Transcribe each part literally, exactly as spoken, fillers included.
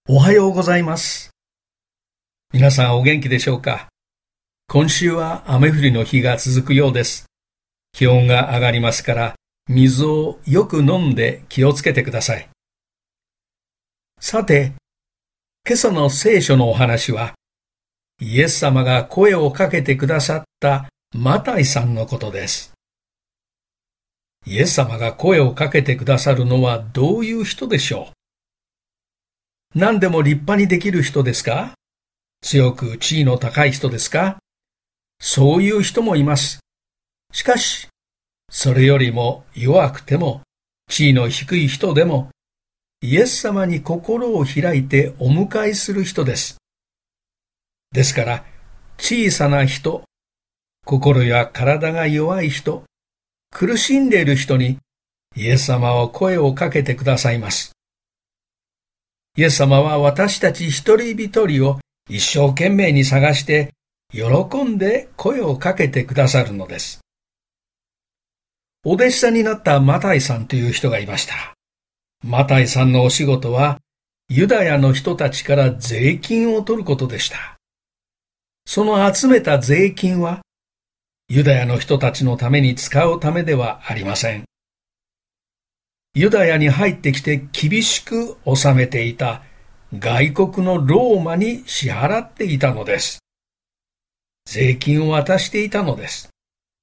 おはようございます。皆さんお元気でしょうか。今週は雨降りの日が続くようです。気温が上がりますから水をよく飲んで気をつけてください。さて、今朝の聖書のお話はイエス様が声をかけてくださったマタイさんのことです。イエス様が声をかけてくださるのはどういう人でしょう。何でも立派にできる人ですか？強く地位の高い人ですか？そういう人もいます。しかし、それよりも弱くても地位の低い人でもイエス様に心を開いてお迎えする人です。ですから、小さな人、心や体が弱い人、苦しんでいる人にイエス様は声をかけてくださいます。イエス様は私たち一人一人を一生懸命に探して喜んで声をかけてくださるのです。お弟子さんになったマタイさんという人がいました。マタイさんのお仕事はユダヤの人たちから税金を取ることでした。その集めた税金はユダヤの人たちのために使うためではありません。ユダヤに入ってきて厳しく治めていた外国のローマに支払っていたのです。税金を渡していたのです。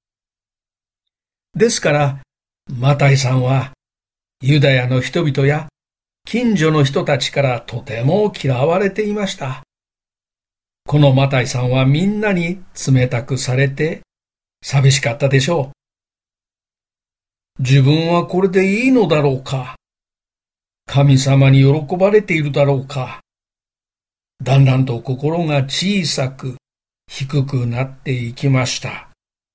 ですから、マタイさんはユダヤの人々や近所の人たちからとても嫌われていました。このマタイさんはみんなに冷たくされて寂しかったでしょう。自分はこれでいいのだろうか。神様に喜ばれているだろうか。だんだんと心が小さく低くなっていきました。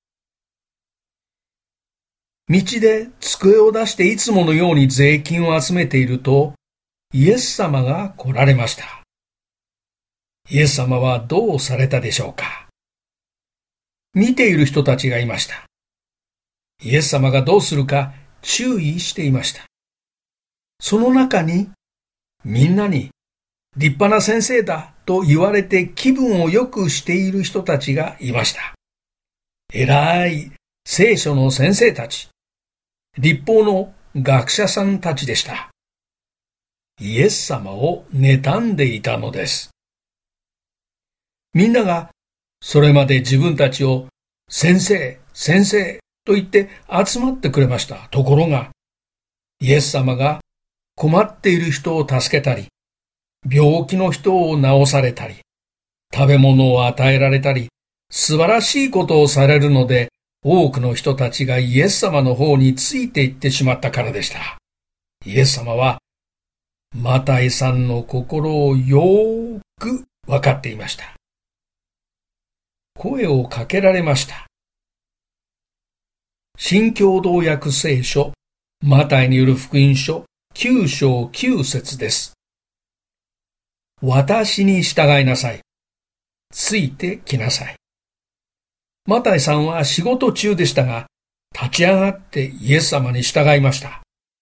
道で机を出していつものように税金を集めていると、イエス様が来られました。イエス様はどうされたでしょうか。見ている人たちがいました。イエス様がどうするか注意していました。その中にみんなに立派な先生だと言われて気分を良くしている人たちがいました。偉い聖書の先生たち、律法の学者さんたちでした。イエス様を妬んでいたのです。みんながそれまで自分たちを先生、先生と言って集まってくれました。ところが、イエス様が困っている人を助けたり、病気の人を治されたり、食べ物を与えられたり、素晴らしいことをされるので、多くの人たちがイエス様の方についていってしまったからでした。イエス様は、マタイさんの心をよーくわかっていました。声をかけられました。新共同訳聖書、マタイによる福音書、きゅう章きゅう節です。私に従いなさい。ついてきなさい。マタイさんは仕事中でしたが、立ち上がってイエス様に従いました。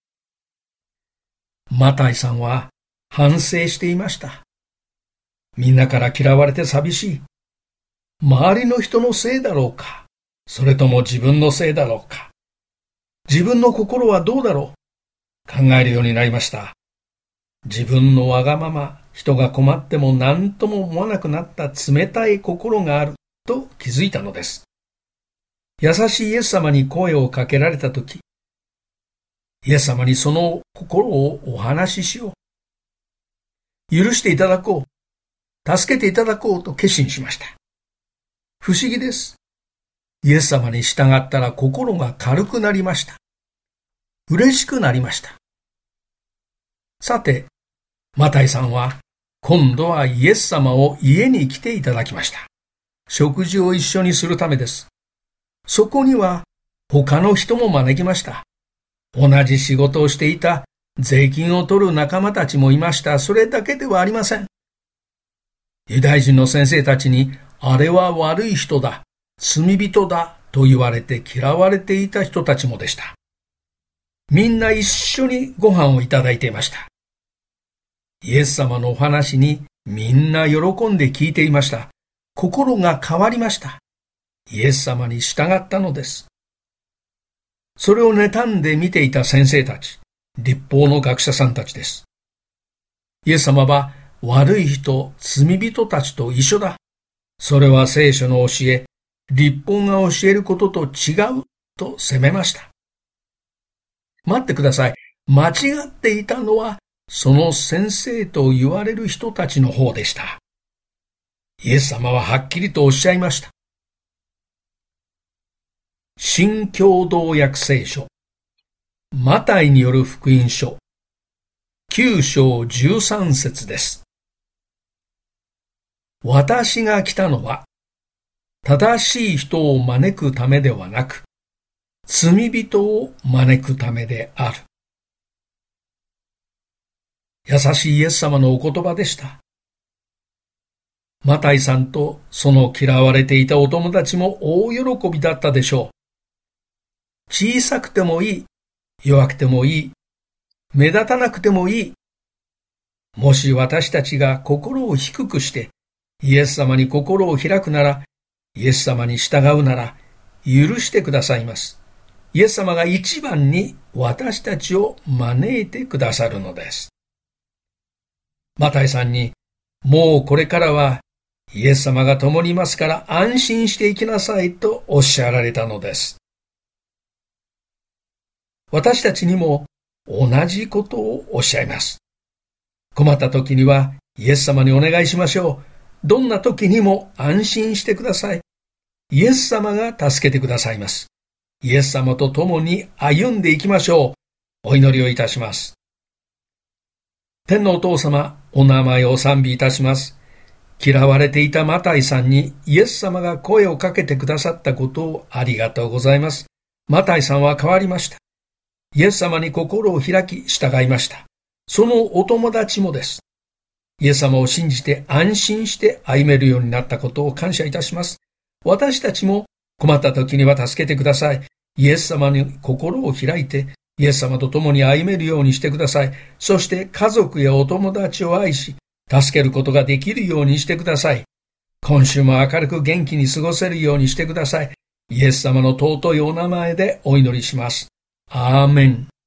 マタイさんは反省していました。みんなから嫌われて寂しい。周りの人のせいだろうか。それとも自分のせいだろうか。自分の心はどうだろう。考えるようになりました。自分のわがまま、人が困っても何とも思わなくなった冷たい心があると気づいたのです。優しいイエス様に声をかけられたとき、イエス様にその心をお話ししよう。許していただこう。助けていただこうと決心しました。不思議です。イエス様に従ったら心が軽くなりました。嬉しくなりました。さて、マタイさんは今度はイエス様を家に来ていただきました。食事を一緒にするためです。そこには他の人も招きました。同じ仕事をしていた税金を取る仲間たちもいました。それだけではありません。ユダヤ人の先生たちに、あれは悪い人だ、罪人だと言われて嫌われていた人たちもでした。みんな一緒にご飯をいただいていました。 イエス様のお話にみんな喜んで聞いていました。心が変わりました。イエス様に従ったのです。それを妬んで見ていた先生たち、律法の学者さんたちです。イエス様は悪い人、罪人たちと一緒だ。それは聖書の教え、律法が教えることと違うと責めました。待ってください。間違っていたのはその先生と言われる人たちの方でした。イエス様ははっきりとおっしゃいました。新共同訳聖書、マタイによる福音書、きゅう章じゅうさん節です。私が来たのは、正しい人を招くためではなく、罪人を招くためである。優しいイエス様のお言葉でした。マタイさんとその嫌われていたお友達も大喜びだったでしょう。小さくてもいい、弱くてもいい、目立たなくてもいい。もし私たちが心を低くしてイエス様に心を開くなら、イエス様に従うなら許してくださいます。イエス様が一番に私たちを招いてくださるのです。マタイさんに、もうこれからはイエス様が共にいますから安心して生きなさいとおっしゃられたのです。私たちにも同じことをおっしゃいます。困った時にはイエス様にお願いしましょう。どんな時にも安心してください。イエス様が助けてくださいます。イエス様と共に歩んでいきましょう。お祈りをいたします。天のお父様、お名前を賛美いたします。嫌われていたマタイさんにイエス様が声をかけてくださったことをありがとうございます。マタイさんは変わりました。イエス様に心を開き従いました。そのお友達もです。イエス様を信じて安心して歩めるようになったことを感謝いたします。私たちも困った時には助けてください。イエス様に心を開いて、イエス様と共に歩めるようにしてください。そして家族やお友達を愛し、助けることができるようにしてください。今週も明るく元気に過ごせるようにしてください。イエス様の尊いお名前でお祈りします。アーメン。